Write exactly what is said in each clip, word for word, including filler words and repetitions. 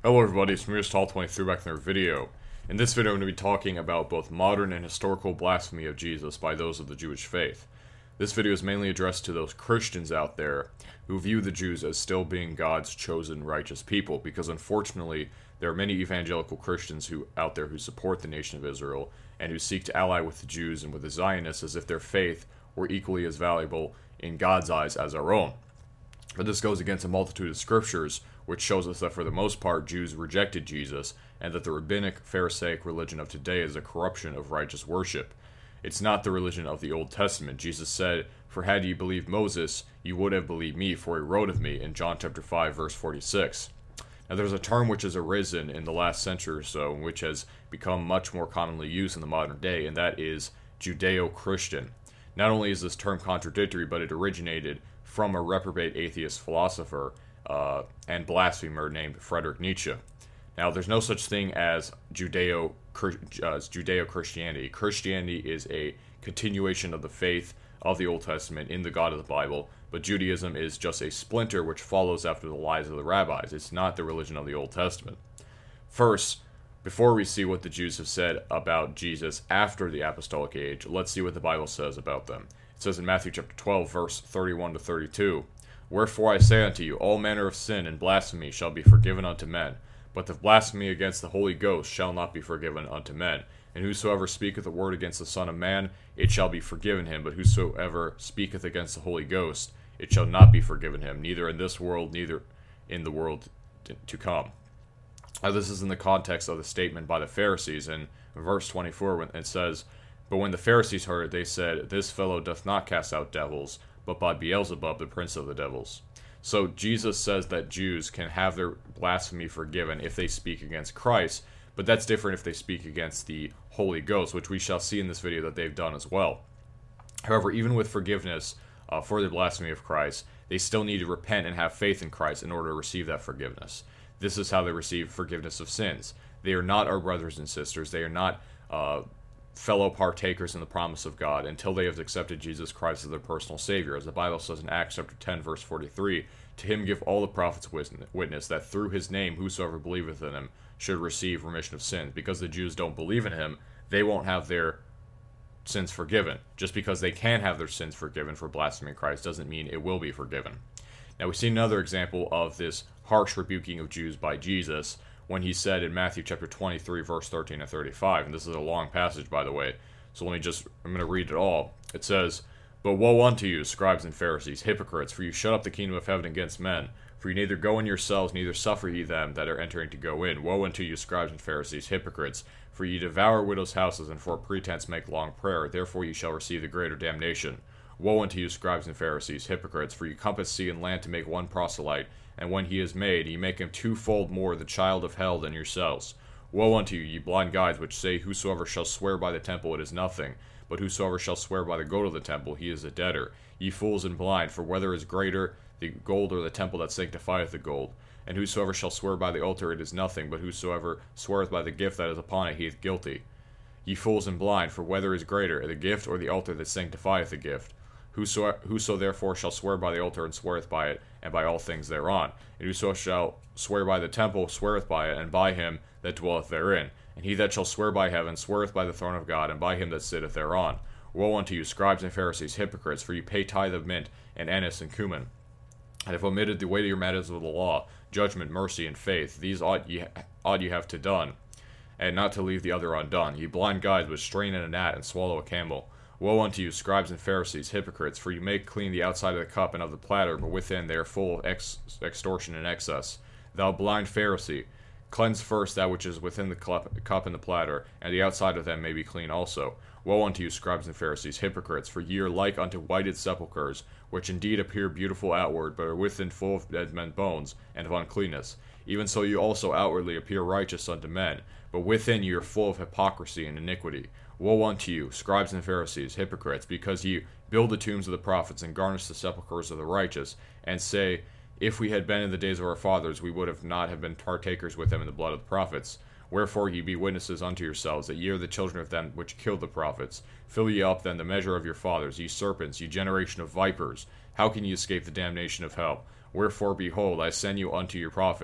Hello everybody, it's Mir Stall twenty-three back in their video. In this video I'm going to be talking about both modern and historical blasphemy of Jesus by those of the Jewish faith. This video is mainly addressed to those Christians out there who view the Jews as still being God's chosen righteous people, because unfortunately there are many evangelical Christians who out there who support the nation of Israel and who seek to ally with the Jews and with the Zionists as if their faith were equally as valuable in God's eyes as our own. But this goes against a multitude of scriptures, which shows us that for the most part Jews rejected Jesus, and that the rabbinic Pharisaic religion of today is a corruption of righteous worship. It's not the religion of the Old Testament. Jesus said, "For had ye believed Moses, you would have believed me, for he wrote of me," in John chapter five, verse forty-six. Now there's a term which has arisen in the last century or so, which has become much more commonly used in the modern day, and that is Judeo-Christian. Not only is this term contradictory, but it originated from a reprobate atheist philosopher uh, and blasphemer named Friedrich Nietzsche. Now, there's no such thing as Judeo uh, Judeo-Christianity. Christianity is a continuation of the faith of the Old Testament in the God of the Bible, but Judaism is just a splinter which follows after the lies of the rabbis. It's not the religion of the Old Testament. First, before we see what the Jews have said about Jesus after the apostolic age, let's see what the Bible says about them. It says in Matthew chapter twelve, verse thirty-one to thirty-two, "Wherefore I say unto you, all manner of sin and blasphemy shall be forgiven unto men, but the blasphemy against the Holy Ghost shall not be forgiven unto men. And whosoever speaketh a word against the Son of Man, it shall be forgiven him, but whosoever speaketh against the Holy Ghost, it shall not be forgiven him, neither in this world, neither in the world to come." Now this is in the context of the statement by the Pharisees in verse twenty-four, when it says, "But when the Pharisees heard it, they said, This fellow doth not cast out devils, but by Beelzebub, the prince of the devils." So Jesus says that Jews can have their blasphemy forgiven if they speak against Christ, but that's different if they speak against the Holy Ghost, which we shall see in this video that they've done as well. However, even with forgiveness uh, for the blasphemy of Christ, they still need to repent and have faith in Christ in order to receive that forgiveness. This is how they receive forgiveness of sins. They are not our brothers and sisters. They are not uh, fellow partakers in the promise of God until they have accepted Jesus Christ as their personal Savior. As the Bible says in Acts chapter ten, verse forty-three, "To him give all the prophets witness, that through his name whosoever believeth in him should receive remission of sins." Because the Jews don't believe in him, they won't have their sins forgiven. Just because they can have their sins forgiven for blaspheming Christ doesn't mean it will be forgiven. Now we see another example of this harsh rebuking of Jews by Jesus when he said in Matthew chapter twenty-three, verse thirteen and thirty-five, and this is a long passage, by the way, so let me just, I'm going to read it all. It says, "But woe unto you, scribes and Pharisees, hypocrites, for you shut up the kingdom of heaven against men. For you neither go in yourselves, neither suffer ye them that are entering to go in. Woe unto you, scribes and Pharisees, hypocrites, for ye devour widows' houses, and for pretense make long prayer. Therefore ye shall receive the greater damnation. Woe unto you, scribes and Pharisees, hypocrites, for you compass sea and land to make one proselyte, and when he is made, ye make him twofold more the child of hell than yourselves. Woe unto you, ye blind guides, which say, Whosoever shall swear by the temple, it is nothing. But whosoever shall swear by the gold of the temple, he is a debtor. Ye fools and blind, for whether is greater, the gold or the temple that sanctifieth the gold? And whosoever shall swear by the altar, it is nothing. But whosoever sweareth by the gift that is upon it, he is guilty. Ye fools and blind, for whether is greater, the gift or the altar that sanctifieth the gift? Whoso, whoso therefore shall swear by the altar, and sweareth by it, and by all things thereon. And whoso shall swear by the temple, sweareth by it, and by him that dwelleth therein. And he that shall swear by heaven, sweareth by the throne of God, and by him that sitteth thereon. Woe unto you, scribes and Pharisees, hypocrites, for you pay tithe of mint, and anise, and cumin, and have omitted the weightier matters of the law, judgment, mercy, and faith. These ought ye, ought ye have to done, and not to leave the other undone. Ye blind guides, which strain in a gnat, and swallow a camel. Woe unto you, scribes and Pharisees, hypocrites, for you make clean the outside of the cup and of the platter, but within they are full of ex- extortion and excess. Thou blind Pharisee, cleanse first that which is within the cup and the platter, and the outside of them may be clean also. Woe unto you, scribes and Pharisees, hypocrites, for ye are like unto whited sepulchres, which indeed appear beautiful outward, but are within full of dead men's bones, and of uncleanness. Even so you also outwardly appear righteous unto men, but within ye are full of hypocrisy and iniquity. Woe unto you, scribes and Pharisees, hypocrites, because ye build the tombs of the prophets, and garnish the sepulchres of the righteous, and say, If we had been in the days of our fathers, we would have not have been partakers with them in the blood of the prophets. Wherefore ye be witnesses unto yourselves, that ye are the children of them which killed the prophets. Fill ye up then the measure of your fathers, ye serpents, ye generation of vipers. How can ye escape the damnation of hell? Wherefore, behold, I send you unto your prophets,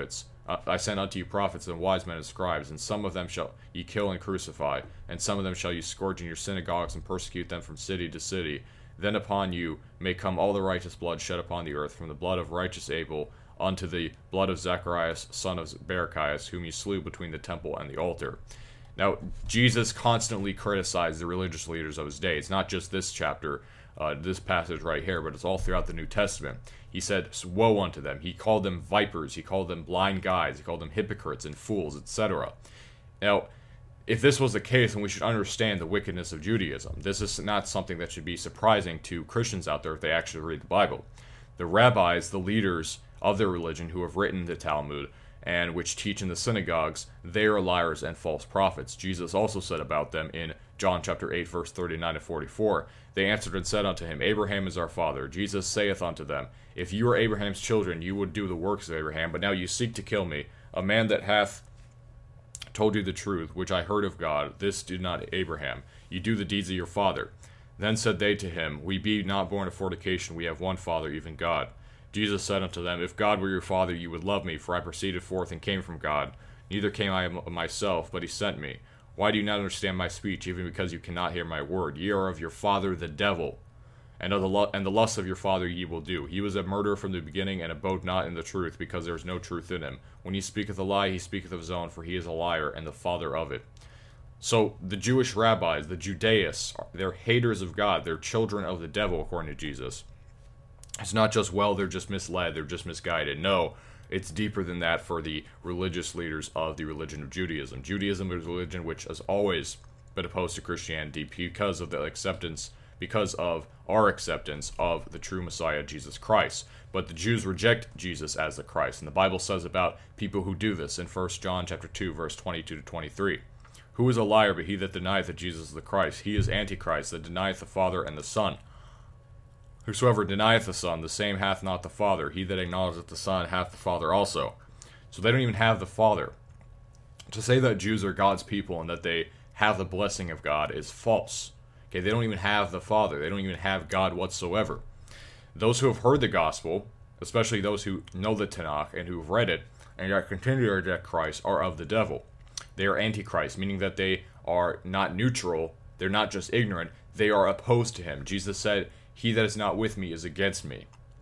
uh, I send unto you prophets and wise men and scribes, and some of them shall ye kill and crucify, and some of them shall ye scourge in your synagogues and persecute them from city to city. Then upon you may come all the righteous blood shed upon the earth, from the blood of righteous Abel unto the blood of Zacharias, son of Barachias, whom you slew between the temple and the altar. Now, Jesus constantly criticized the religious leaders of his day. It's not just this chapter, uh, this passage right here, but it's all throughout the New Testament. He said, woe unto them. He called them vipers. He called them blind guides. He called them hypocrites and fools, et cetera. Now, if this was the case, then we should understand the wickedness of Judaism. This is not something that should be surprising to Christians out there if they actually read the Bible. The rabbis, the leaders of their religion who have written the Talmud and which teach in the synagogues, they are liars and false prophets. Jesus also said about them in John chapter eight, verse thirty-nine to forty-four, they answered and said unto him, Abraham is our father. Jesus saith unto them, if you were Abraham's children, you would do the works of Abraham, but now you seek to kill me, a man that hath told you the truth, which I heard of God. This did not Abraham. You do the deeds of your father. Then said they to him, we be not born of fornication, we have one Father, even God. Jesus said unto them, if God were your Father, you would love me, for I proceeded forth and came from God. Neither came I of myself, but he sent me. Why do you not understand my speech, even because you cannot hear my word? Ye are of your father the devil, and of the lu- and the lusts of your father ye will do. He was a murderer from the beginning, and abode not in the truth, because there is no truth in him. When he speaketh a lie, he speaketh of his own, for he is a liar, and the father of it. So the Jewish rabbis, the Judaists, they're haters of God. They're children of the devil, according to Jesus. It's not just, well, they're just misled, they're just misguided. No, it's deeper than that for the religious leaders of the religion of Judaism. Judaism is a religion which has always been opposed to Christianity because of the acceptance, because of our acceptance of the true Messiah, Jesus Christ. But the Jews reject Jesus as the Christ. And the Bible says about people who do this in First John chapter two, verse twenty-two to twenty-three. Who is a liar but he that denieth that Jesus is the Christ? He is Antichrist, that denieth the Father and the Son. Whosoever denieth the Son, the same hath not the Father. He that acknowledgeth the Son hath the Father also. So they don't even have the Father. To say that Jews are God's people and that they have the blessing of God is false. Okay, they don't even have the Father. They don't even have God whatsoever. Those who have heard the gospel, especially those who know the Tanakh and who have read it, and yet continue to reject Christ, are of the devil. They are Antichrist, meaning that they are not neutral. They're not just ignorant. They are opposed to him. Jesus said, he that is not with me is against me.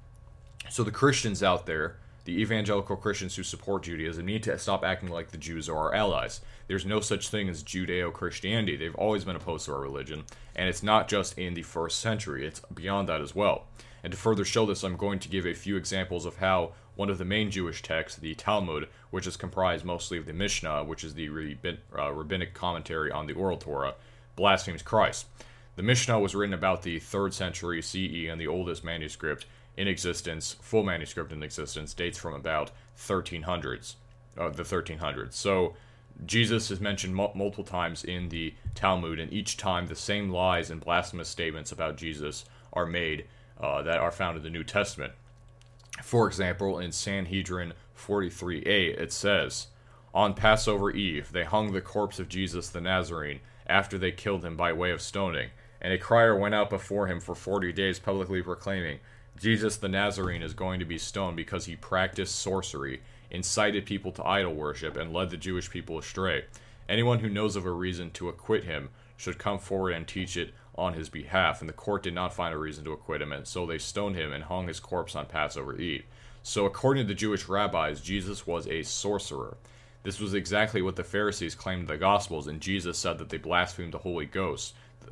So the Christians out there, the evangelical Christians who support Judaism, need to stop acting like the Jews are our allies. There's no such thing as Judeo-Christianity. They've always been opposed to our religion, and it's not just in the first century. It's beyond that as well. And to further show this, I'm going to give a few examples of how one of the main Jewish texts, the Talmud, which is comprised mostly of the Mishnah, which is the rabbin- uh, rabbinic commentary on the Oral Torah, blasphemes Christ. The Mishnah was written about the third century C E, and the oldest manuscript in existence, full manuscript in existence, dates from about thirteen hundreds, uh, the thirteen hundreds. So Jesus is mentioned mu- multiple times in the Talmud, and each time the same lies and blasphemous statements about Jesus are made uh, that are found in the New Testament. For example, in Sanhedrin forty-three a, it says, on Passover Eve, they hung the corpse of Jesus the Nazarene after they killed him by way of stoning. And a crier went out before him for forty days, publicly proclaiming, Jesus the Nazarene is going to be stoned because he practiced sorcery, incited people to idol worship, and led the Jewish people astray. Anyone who knows of a reason to acquit him should come forward and teach it on his behalf. And the court did not find a reason to acquit him, and so they stoned him and hung his corpse on Passover Eve. So according to the Jewish rabbis, Jesus was a sorcerer. This was exactly what the Pharisees claimed in the Gospels, and Jesus said that they blasphemed the Holy Ghost.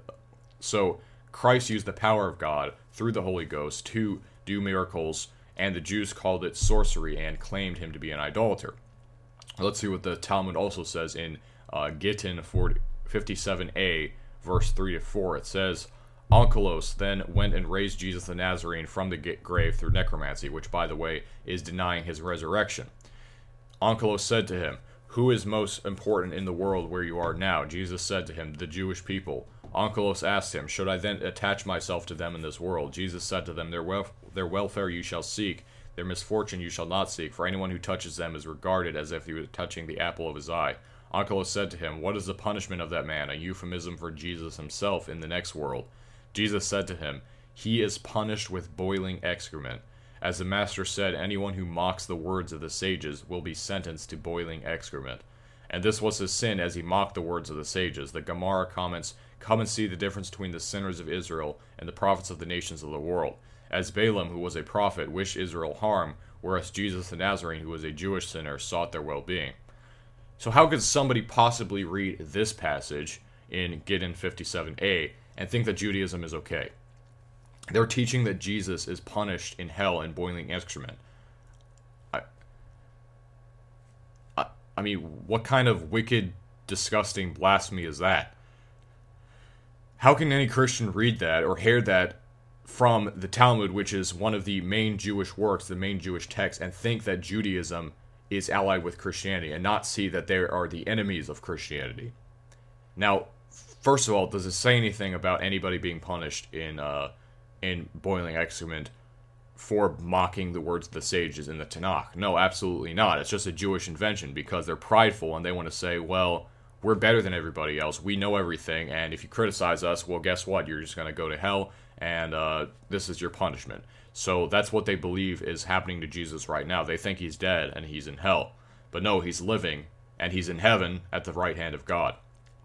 So Christ used the power of God through the Holy Ghost to do miracles, and the Jews called it sorcery and claimed him to be an idolater. Let's see what the Talmud also says in uh, Gittin fifty-seven a, verse three to four. It says, Onkelos then went and raised Jesus the Nazarene from the grave through necromancy, which, by the way, is denying his resurrection. Onkelos said to him, who is most important in the world where you are now? Jesus said to him, the Jewish people. Onkelos asked him, should I then attach myself to them in this world? Jesus said to them, their, wel- their welfare you shall seek, their misfortune you shall not seek, for anyone who touches them is regarded as if he were touching the apple of his eye. Onkelos said to him, what is the punishment of that man? A euphemism for Jesus himself in the next world. Jesus said to him, he is punished with boiling excrement. As the Master said, anyone who mocks the words of the sages will be sentenced to boiling excrement. And this was his sin as he mocked the words of the sages. The Gemara comments, come and see the difference between the sinners of Israel and the prophets of the nations of the world. As Balaam, who was a prophet, wished Israel harm, whereas Jesus the Nazarene, who was a Jewish sinner, sought their well-being. So how could somebody possibly read this passage in Gittin fifty-seven a and think that Judaism is okay? They're teaching that Jesus is punished in hell in boiling excrement. I, I, I mean, what kind of wicked, disgusting blasphemy is that? How can any Christian read that or hear that from the Talmud, which is one of the main Jewish works, the main Jewish text, and think that Judaism is allied with Christianity and not see that they are the enemies of Christianity? Now, first of all, does it say anything about anybody being punished in uh, in boiling excrement for mocking the words of the sages in the Tanakh? No, absolutely not. It's just a Jewish invention because they're prideful and they want to say, well, we're better than everybody else. We know everything, and if you criticize us, well, guess what? You're just going to go to hell, and uh, this is your punishment. So that's what they believe is happening to Jesus right now. They think he's dead and he's in hell. But no, he's living, and he's in heaven at the right hand of God.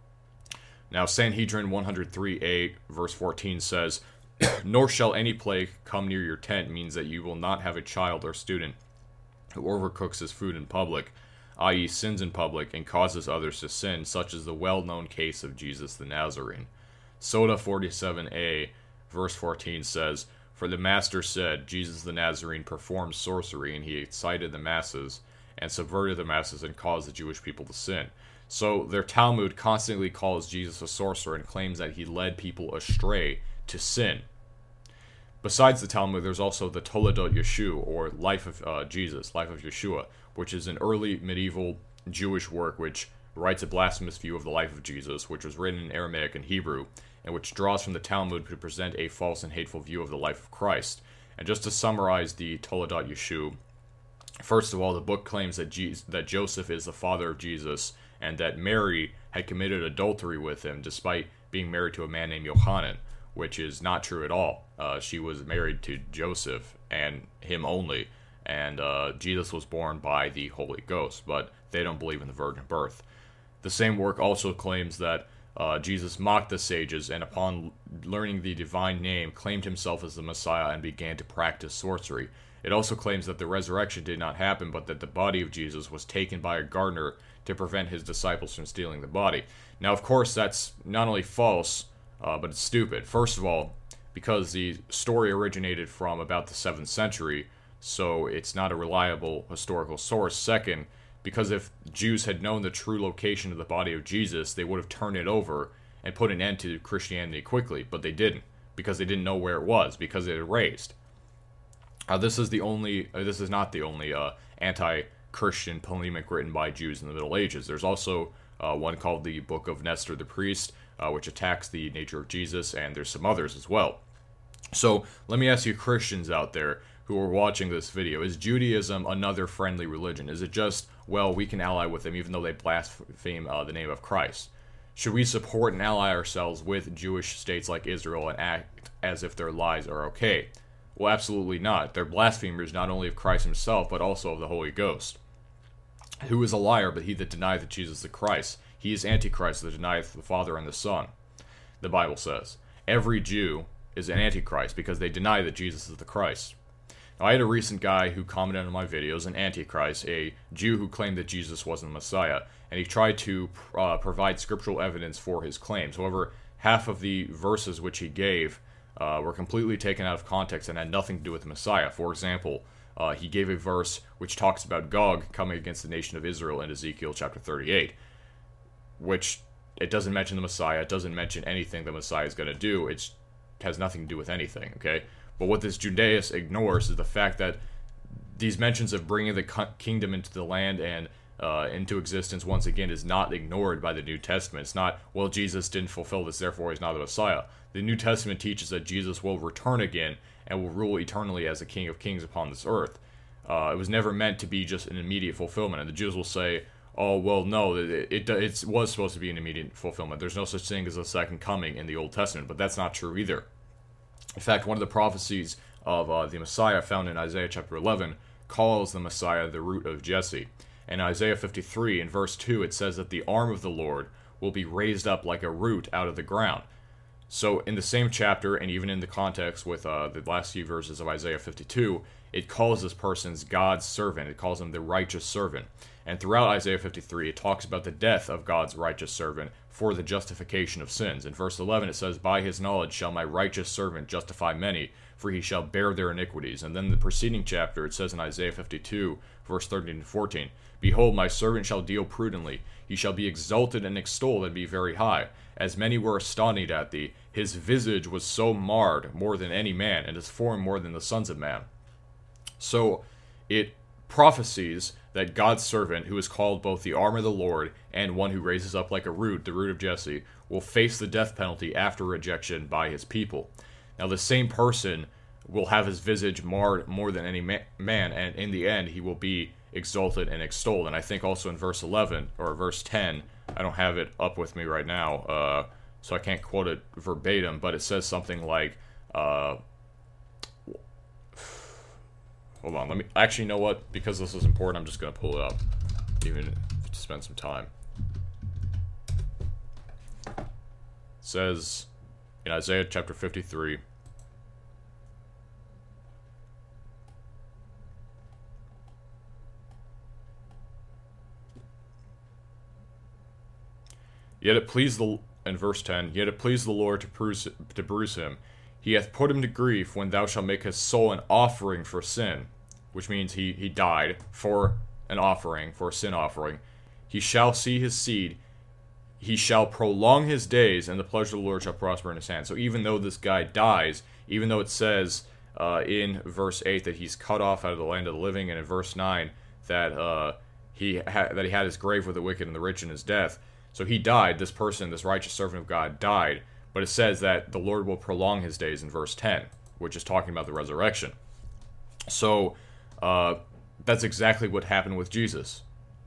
Now, Sanhedrin one oh three a, verse fourteen says, nor shall any plague come near your tent, means that you will not have a child or student who overcooks his food in public, that is sins in public and causes others to sin, such as the well-known case of Jesus the Nazarene. Soda forty-seven a, verse fourteen says, for the Master said, Jesus the Nazarene performed sorcery, and he excited the masses, and subverted the masses, and caused the Jewish people to sin. So their Talmud constantly calls Jesus a sorcerer and claims that he led people astray to sin. Besides the Talmud, there's also the Toledot Yeshu, or Life of uh, Jesus, Life of Yeshua, which is an early medieval Jewish work which writes a blasphemous view of the life of Jesus, which was written in Aramaic and Hebrew, and which draws from the Talmud to present a false and hateful view of the life of Christ. And just to summarize the Toledot Yeshu, first of all, the book claims that, Jesus, that Joseph is the father of Jesus, and that Mary had committed adultery with him despite being married to a man named Yohanan, which is not true at all. Uh, she was married to Joseph and him only, and uh, Jesus was born by the Holy Ghost, but they don't believe in the virgin birth. The same work also claims that uh, Jesus mocked the sages, and upon learning the divine name, claimed himself as the Messiah and began to practice sorcery. It also claims that the resurrection did not happen, but that the body of Jesus was taken by a gardener to prevent his disciples from stealing the body. Now, of course, that's not only false, uh, but it's stupid. First of all, because the story originated from about the seventh century, so it's not a reliable historical source. Second, because if Jews had known the true location of the body of Jesus, they would have turned it over and put an end to Christianity quickly, but they didn't, because they didn't know where it was, because it erased. Uh, this is the only. Uh, this is not the only uh, anti-Christian polemic written by Jews in the Middle Ages. There's also uh, one called the Book of Nestor the Priest, uh, which attacks the nature of Jesus, and there's some others as well. So let me ask you, Christians out there who are watching this video: is Judaism another friendly religion? Is it just, well, we can ally with them even though they blaspheme uh, the name of Christ? Should we support and ally ourselves with Jewish states like Israel and act as if their lies are okay? Well, absolutely not. They're blasphemers not only of Christ himself, but also of the Holy Ghost. Who is a liar but he that denieth that Jesus is the Christ? He is Antichrist that denieth the Father and the Son, the Bible says. Every Jew is an Antichrist because they deny that Jesus is the Christ. Now, I had a recent guy who commented on my videos, an Antichrist, a Jew who claimed that Jesus wasn't the Messiah, and he tried to uh, provide scriptural evidence for his claims. However, half of the verses which he gave Uh, were completely taken out of context and had nothing to do with the Messiah. For example, uh, he gave a verse which talks about Gog coming against the nation of Israel in Ezekiel chapter thirty-eight, which it doesn't mention the Messiah, it doesn't mention anything the Messiah is going to do, it has nothing to do with anything, okay? But what this Judaist ignores is the fact that these mentions of bringing the kingdom into the land and uh, into existence once again is not ignored by the New Testament. It's not, well, Jesus didn't fulfill this, therefore he's not the Messiah. The New Testament teaches that Jesus will return again and will rule eternally as the King of Kings upon this earth. Uh, it was never meant to be just an immediate fulfillment. And the Jews will say, oh, well, no, it, it, it was supposed to be an immediate fulfillment. There's no such thing as a second coming in the Old Testament, but that's not true either. In fact, one of the prophecies of uh, the Messiah found in Isaiah chapter eleven calls the Messiah the root of Jesse. In Isaiah fifty-three, in verse two, it says that the arm of the Lord will be raised up like a root out of the ground. So in the same chapter, and even in the context with uh, the last few verses of Isaiah fifty-two, it calls this person's God's servant. It calls him the righteous servant. And throughout Isaiah fifty-three, it talks about the death of God's righteous servant for the justification of sins. In verse eleven, it says, "By his knowledge shall my righteous servant justify many, for he shall bear their iniquities." And then in the preceding chapter, it says in Isaiah fifty-two, verse thirteen and fourteen, "Behold, my servant shall deal prudently. He shall be exalted and extolled and be very high. As many were astonished at thee, his visage was so marred more than any man, and his form more than the sons of man." So it prophesies that God's servant, who is called both the arm of the Lord and one who raises up like a root, the root of Jesse, will face the death penalty after rejection by his people. Now the same person will have his visage marred more than any ma- man, and in the end he will be exalted and extolled. And I think also in verse eleven, or verse ten, I don't have it up with me right now, uh, so I can't quote it verbatim, but it says something like, uh, hold on, let me, actually, you know what, because this is important, I'm just going to pull it up, even to spend some time. It says in Isaiah chapter fifty-three, Yet it pleased the, in verse ten, "Yet it pleased the Lord to bruise, to bruise him. He hath put him to grief when thou shalt make his soul an offering for sin," which means he, he died for an offering, for a sin offering. "He shall see his seed. He shall prolong his days, and the pleasure of the Lord shall prosper in his hand." So even though this guy dies, even though it says uh, in verse eight that he's cut off out of the land of the living, and in verse nine that uh, he ha- that he had his grave with the wicked and the rich in his death, so he died, this person, this righteous servant of God died, but it says that the Lord will prolong his days in verse ten, which is talking about the resurrection. So uh, that's exactly what happened with Jesus.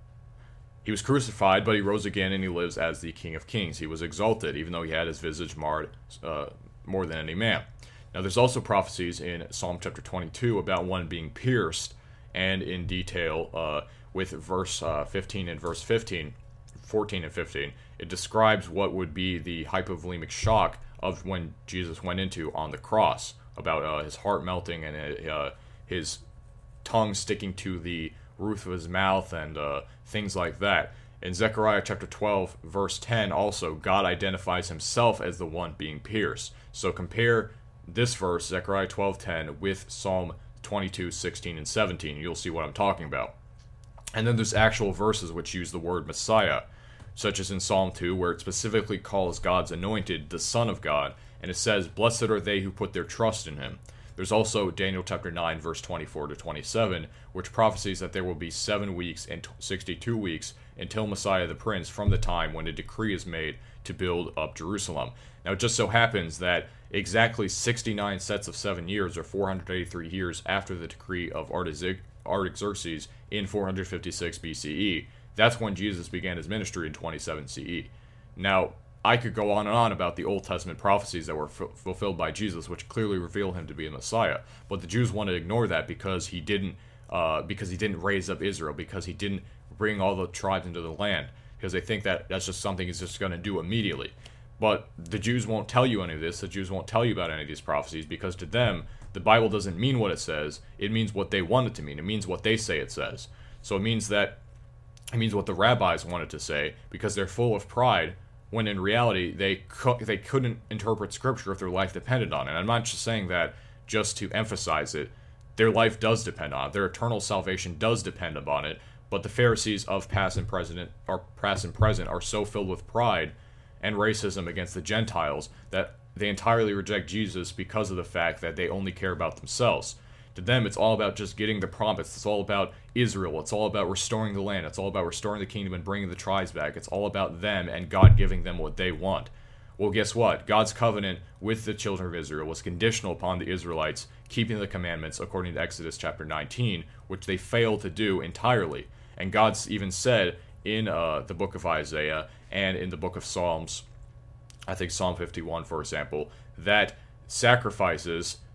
He was crucified, but he rose again, and he lives as the King of Kings. He was exalted, even though he had his visage marred uh, more than any man. Now there's also prophecies in Psalm chapter twenty-two about one being pierced, and in detail uh, with verse uh, fifteen and verse fifteen, fourteen and fifteen, it describes what would be the hypovolemic shock of when Jesus went into on the cross, about uh, his heart melting and uh, his tongue sticking to the roof of his mouth and uh, things like that. In Zechariah chapter twelve, verse ten, also, God identifies himself as the one being pierced. So compare this verse, Zechariah twelve ten, with Psalm twenty-two, sixteen, and seventeen. You'll see what I'm talking about. And then there's actual verses which use the word Messiah, such as in Psalm two, where it specifically calls God's anointed the Son of God, and it says, "Blessed are they who put their trust in him." There's also Daniel chapter nine, verse twenty-four to twenty-seven, which prophesies that there will be seven weeks and sixty-two weeks until Messiah the Prince, from the time when a decree is made to build up Jerusalem. Now, it just so happens that exactly sixty-nine sets of seven years, or four hundred eighty-three years after the decree of Artaxerxes in four hundred fifty-six B C E, that's when Jesus began his ministry in twenty-seven C E. Now, I could go on and on about the Old Testament prophecies that were f- fulfilled by Jesus, which clearly reveal him to be a Messiah. But the Jews want to ignore that because he didn't, uh, because he didn't raise up Israel, because he didn't bring all the tribes into the land, because they think that that's just something he's just going to do immediately. But the Jews won't tell you any of this. The Jews won't tell you about any of these prophecies, because to them, the Bible doesn't mean what it says. It means what they want it to mean. It means what they say it says. So it means that it means what the rabbis wanted to say, because they're full of pride, when in reality they co- they couldn't interpret Scripture if their life depended on it. And I'm not just saying that just to emphasize it. Their life does depend on it. Their eternal salvation does depend upon it. But the Pharisees of past and present are past and present are so filled with pride and racism against the Gentiles that they entirely reject Jesus because of the fact that they only care about themselves. To them, it's all about just getting the promise. It's all about Israel. It's all about restoring the land. It's all about restoring the kingdom and bringing the tribes back. It's all about them and God giving them what they want. Well, guess what? God's covenant with the children of Israel was conditional upon the Israelites keeping the commandments according to Exodus chapter nineteen, which they failed to do entirely. And God's even said in uh, the book of Isaiah and in the book of Psalms, I think Psalm fifty-one, for example, that sacrifices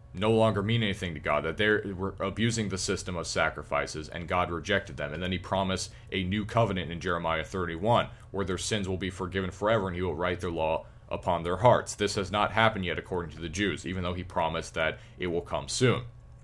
no longer mean anything to God, that they were abusing the system of sacrifices, and God rejected them. And then he promised a new covenant in Jeremiah thirty-one, where their sins will be forgiven forever, and he will write their law upon their hearts. This has not happened yet according to the Jews, even though he promised that it will come soon.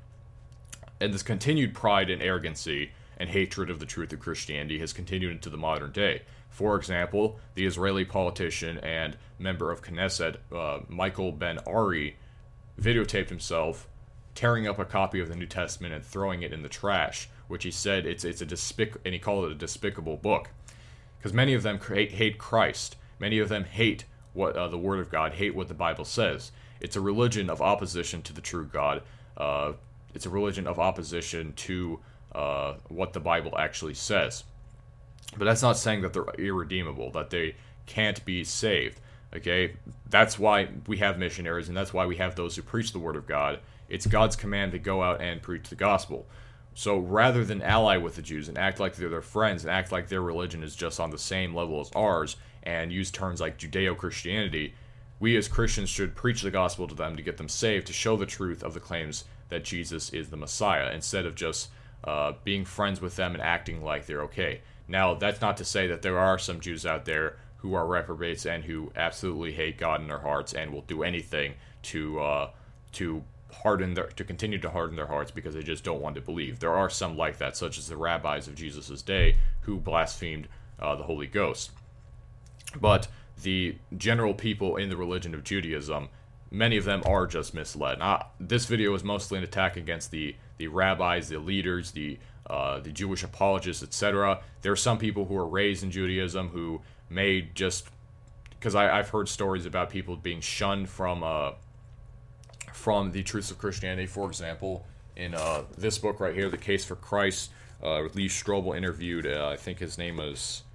And this continued pride and arrogancy and hatred of the truth of Christianity has continued into the modern day. For example, the Israeli politician and member of Knesset, uh, Michael Ben-Ari, videotaped himself tearing up a copy of the New Testament and throwing it in the trash, which he said it's it's a despic and he called it a despicable book, because many of them hate, hate Christ. Many of them hate what uh, the Word of God, hate what the Bible says. It's a religion of opposition to the true God. Uh, it's a religion of opposition to uh, what the Bible actually says. But that's not saying that they're irredeemable, that they can't be saved. Okay, that's why we have missionaries, and that's why we have those who preach the Word of God. It's God's command to go out and preach the gospel. So rather than ally with the Jews and act like they're their friends and act like their religion is just on the same level as ours and use terms like Judeo-Christianity, we as Christians should preach the gospel to them to get them saved, to show the truth of the claims that Jesus is the Messiah, instead of just uh, being friends with them and acting like they're okay. Now, that's not to say that there are some Jews out there who are reprobates and who absolutely hate God in their hearts and will do anything to uh, to harden their to continue to harden their hearts because they just don't want to believe. There are some like that, such as the rabbis of Jesus' day who blasphemed uh, the Holy Ghost. But the general people in the religion of Judaism, many of them are just misled. Now, this video is mostly an attack against the the rabbis, the leaders, the uh, the Jewish apologists, et cetera. There are some people who are raised in Judaism who may just, because I've heard stories about people being shunned from uh, from the truths of Christianity. For example, in uh, this book right here, The Case for Christ, uh, Lee Strobel interviewed, uh, I think his name was,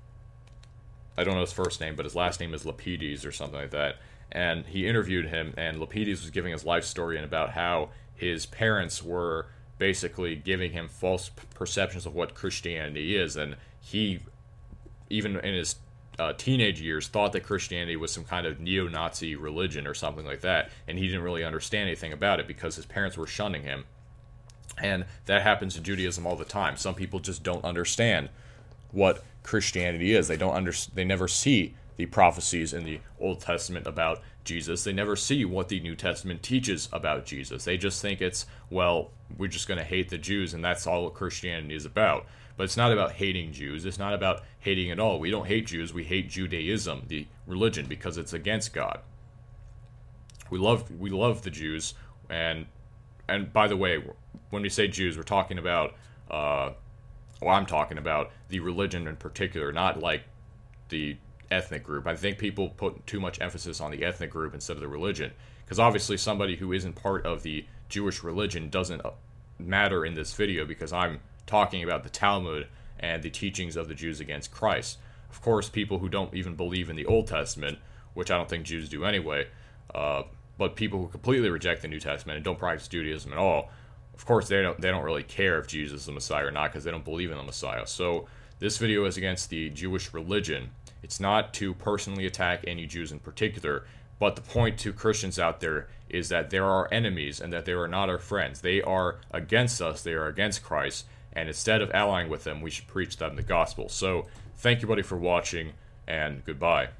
I don't know his first name, but his last name is Lapides or something like that. And he interviewed him, and Lapides was giving his life story and about how his parents were basically giving him false perceptions of what Christianity is, and he, even in his uh, teenage years, thought that Christianity was some kind of neo-Nazi religion or something like that, and he didn't really understand anything about it because his parents were shunning him. And that happens in Judaism all the time. Some people just don't understand what Christianity is. They don't under, they never see the prophecies in the Old Testament about Jesus. They never see what the New Testament teaches about Jesus. They just think it's, well, we're just going to hate the Jews, and that's all what Christianity is about. But it's not about hating Jews. It's not about hating at all. We don't hate Jews. We hate Judaism, the religion, because it's against God. We love we love the Jews, and and by the way, when we say Jews, we're talking about, uh, well, I'm talking about the religion in particular, not like the ethnic group. I think people put too much emphasis on the ethnic group instead of the religion, because obviously somebody who isn't part of the Jewish religion doesn't matter in this video, because I'm talking about the Talmud and the teachings of the Jews against Christ. Of course, people who don't even believe in the Old Testament, which I don't think Jews do anyway, uh, but people who completely reject the New Testament and don't practice Judaism at all, of course they don't they don't really care if Jesus is the Messiah or not, because they don't believe in the Messiah. So this video is against the Jewish religion. It's not to personally attack any Jews in particular, but the point to Christians out there is that there are enemies and that they are not our friends. They are against us. They are against Christ. And instead of allying with them, we should preach them the gospel. So thank you, buddy, for watching, and goodbye.